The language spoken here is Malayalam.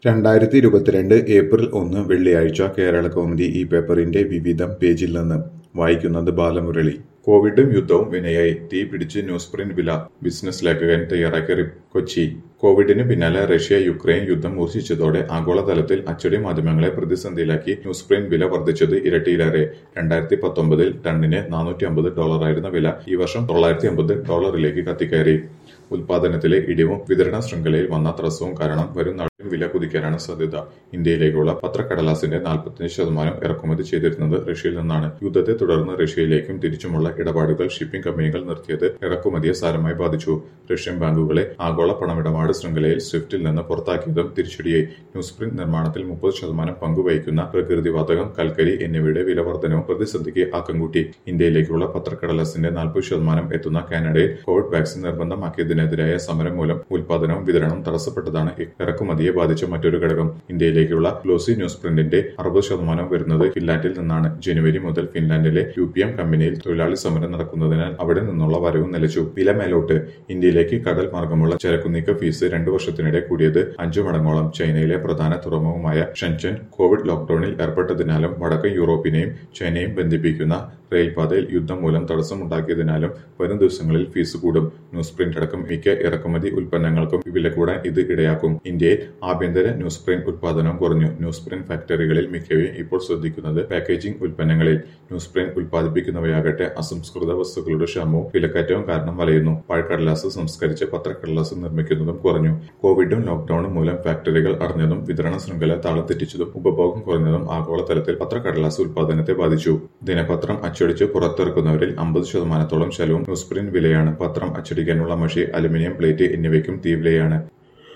2022 ഏപ്രിൽ 1 വെള്ളിയാഴ്ച കേരളകൗമുദി ഈ പേപ്പറിന്റെ വിവിധം പേജിൽ നിന്ന് വായിക്കുന്നത് ബാലമുരളി. കോവിഡും യുദ്ധവും വിനയായി, തീ പിടിച്ച് ന്യൂസ് പ്രിന്റ് വില. ബിസിനസ് ലേഖകൻ തയ്യാറാക്കിയ കൊച്ചി. കോവിഡിന് പിന്നാലെ റഷ്യ യുക്രൈൻ യുദ്ധം മൂർച്ഛിച്ചതോടെ ആഗോളതലത്തിൽ അച്ചടി മാധ്യമങ്ങളെ പ്രതിസന്ധിയിലാക്കി ന്യൂസ് പ്രിന്റ് വില വർദ്ധിച്ചത് ഇരട്ടിയിലേറെ. 2019 ടണ്ണിന് $450 വില ഈ വർഷം $950 കത്തിക്കയറി. ഉൽപാദനത്തിലെ ഇടിവും വിതരണ ശൃംഖലയിൽ വന്ന തടസ്സവും കാരണം വരും നാളിലും വില കുതിക്കാനാണ് സാധ്യത. ഇന്ത്യയിലേക്കുള്ള പത്രക്കടലാസിന്റെ 45% ഇറക്കുമതി ചെയ്തിരുന്നത് റഷ്യയിൽ നിന്നാണ്. യുദ്ധത്തെ തുടർന്ന് റഷ്യയിലേക്കും തിരിച്ചുമുള്ള ഇടപാടുകൾ ഷിപ്പിംഗ് കമ്പനികൾ നിർത്തിയത് ഇറക്കുമതിയെ സാരമായി ബാധിച്ചു. റഷ്യൻ ബാങ്കുകളെ ആഗോള പണമിടപാട് ശൃംഖലയിൽ സ്വിഫ്റ്റിൽ നിന്ന് പുറത്താക്കിയതും തിരിച്ചടിയായി. ന്യൂസ് പ്രിന്റ് നിർമ്മാണത്തിൽ 30% പങ്കുവഹിക്കുന്ന പ്രകൃതിവാതകം, കൽക്കരി എന്നിവയുടെ വില വർധനവും പ്രതിസന്ധിക്ക് ആക്കം കൂട്ടി. ഇന്ത്യയിലേക്കുള്ള പത്രക്കടലാസിന്റെ 40% എത്തുന്ന കാനഡയിൽ കോവിഡ് വാക്സിൻ നിർബന്ധമാക്കിയതിനെതിരായ സമരം മൂലം ഉൽപാദനവും വിതരണവും തടസ്സപ്പെട്ടതാണ് ഇറക്കുമതിയെ ബാധിച്ച മറ്റൊരു ഘടകം. ഇന്ത്യയിലേക്കുള്ള ഗ്ലോസി ന്യൂസ് പ്രിന്റിന്റെ 60% വരുന്നത് ഫിൻലാൻഡിൽ നിന്നാണ്. ജനുവരി മുതൽ ഫിൻലാൻഡിലെ UPM കമ്പനിയിൽ തൊഴിലാളി സമരം നടക്കുന്നതിനാൽ അവിടെ നിന്നുള്ള വരവും നിലച്ചു. വില മേലോട്ട്. ഇന്ത്യയിലേക്ക് കടൽ മാർഗമുള്ള ചരക്കുനീക്ക ഫീസ് 2 വർഷത്തിനിടെ കൂടിയത് 5 മടങ്ങോളം. ചൈനയിലെ പ്രധാന തുറമുഖമായ ഷെൻചൻ കോവിഡ് ലോക്ഡൌണിൽ ഏർപ്പെട്ടതിനാലും വടക്കൻ യൂറോപ്പിനെയും ചൈനയും ബന്ധിപ്പിക്കുന്ന റെയിൽപാതയിൽ യുദ്ധം മൂലം തടസ്സമുണ്ടാക്കിയതിനാലും വരും ദിവസങ്ങളിൽ ഫീസ് കൂടും. ന്യൂസ് പ്രിന്റ് അടക്കം മിക്ക ഇറക്കുമതി ഉൽപ്പന്നങ്ങൾക്കും വില കൂടാൻ ഇത് ഇടയാക്കും. ഇന്ത്യയിൽ ആഭ്യന്തര ന്യൂസ് പ്രിന്റ് ഉൽപാദനം കുറഞ്ഞു. ന്യൂസ് പ്രിന്റ് ഫാക്ടറികളിൽ മിക്കവയും ഇപ്പോൾ ശ്രദ്ധിക്കുന്നത് പാക്കേജിംഗ് ഉൽപ്പന്നങ്ങളിൽ. ന്യൂസ് പ്രിന്റ് ഉൽപ്പാദിപ്പിക്കുന്നവയാകട്ടെ അസംസ്കൃത വസ്തുക്കളുടെ ക്ഷാമവും വിലക്കയറ്റവും കാരണം വലയുന്നു. പഴക്കടലാസ് സംസ്കരിച്ച് പത്രക്കടലാസ് നിർമ്മിക്കുന്നതും കുറഞ്ഞു. കോവിഡും ലോക്ഡൌണും മൂലം ഫാക്ടറികൾ അടഞ്ഞതും വിതരണ ശൃംഖല താളം തെറ്റിച്ചതും ഉപഭോഗം കുറഞ്ഞതും ആഗോളതലത്തിൽ പത്രക്കടലാസ് ഉൽപാദനത്തെ ബാധിച്ചു. ദിനപത്രം അച്ചടിച്ച് പുറത്തിറക്കുന്നവരിൽ 50%-ഓളം ചെലവും ന്യൂസ് പ്രിന്റ് വിലയാണ്. പത്രം അച്ചടിക്കാനുള്ള മഷി, അലുമിനിയം പ്ലേറ്റ് എന്നിവയ്ക്കും തീവിലയാണ്.